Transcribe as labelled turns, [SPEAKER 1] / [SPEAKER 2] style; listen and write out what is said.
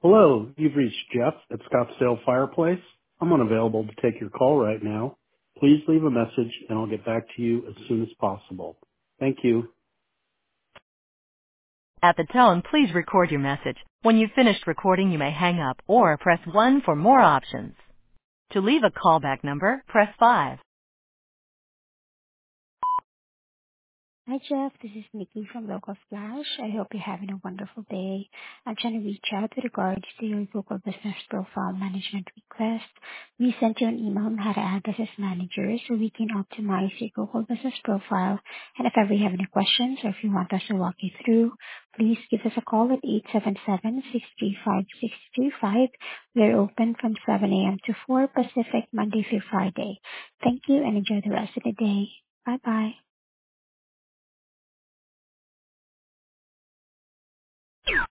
[SPEAKER 1] Hello, you've reached Jeff at Scottsdale Fireplace. I'm unavailable to take your call right now. Please leave a message and I'll get back to you as soon as possible. Thank you.
[SPEAKER 2] At the tone, please record your message. When you've finished recording, you may hang up or press 1 for more options. To leave a callback number, press 5.
[SPEAKER 3] Hi, Jeff. This is Nikki from Local Flash. I hope you're having a wonderful day. I'm trying to reach out with regards to your Google Business Profile Management request. We sent you an email on how to add this as manager so we can optimize your Google Business Profile. And if ever you have any questions or if you want us to walk you through, please give us a call at 877-635-625. We're open from 7 a.m. to 4 Pacific, Monday through Friday. Thank you and enjoy the rest of the day. Bye-bye.